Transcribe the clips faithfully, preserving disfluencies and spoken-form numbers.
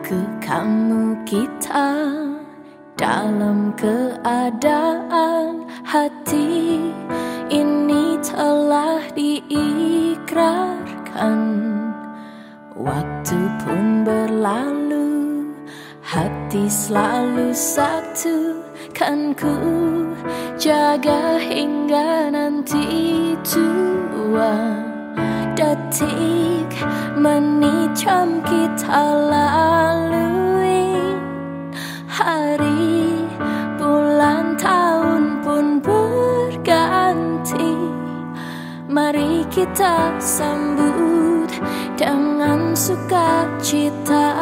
Aku, kamu, kita dalam keadaan hati ini telah diikrarkan. Waktu pun berlalu, hati selalu satu, kan ku jaga hingga nanti tua. Detik, menit, jam kita lalui, hari, bulan, tahun pun berganti. Mari kita sambut dengan sukacita.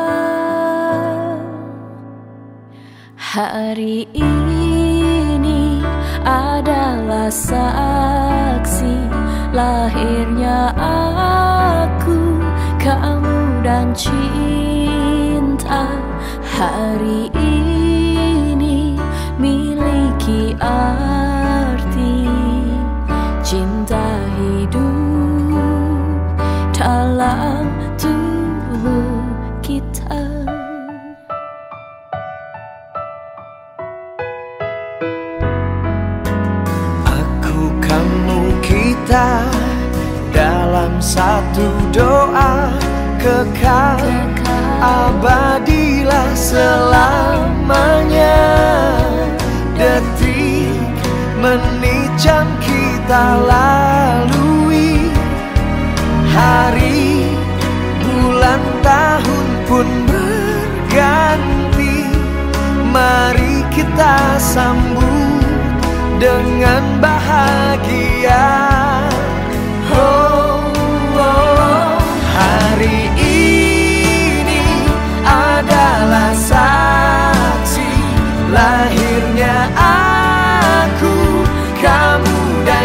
Hari ini adalah saksi lahirnya aku, kamu dan cinta. Hari ini miliki arti cinta hidup dalam tubuh kita. Kita dalam satu doa kekal, abadilah selamanya. Detik, menit, jam kita lalui, hari, bulan, tahun pun berganti. Mari kita sambut dengan bahagia. Oh, oh, hari ini adalah saksi lahirnya aku, kamu dan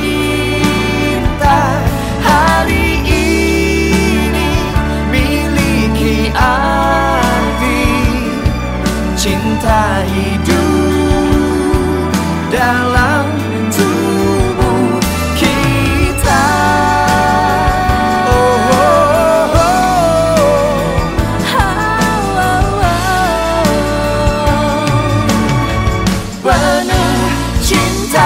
cinta. Hari ini miliki arti cinta hidup dalam tubuh kita. Oh, oh, oh, oh, oh. Penuh cinta.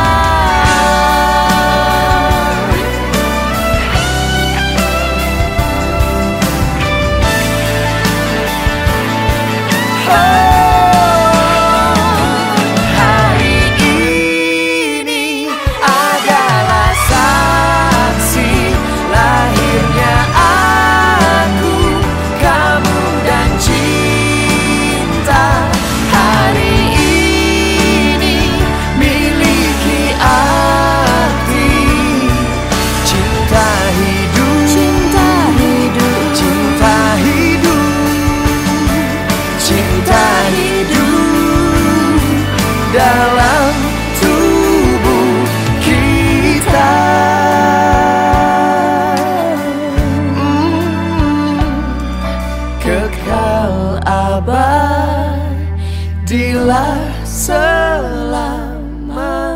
Oh. Dalam tubuh kita, mm, kekal abadilah selama.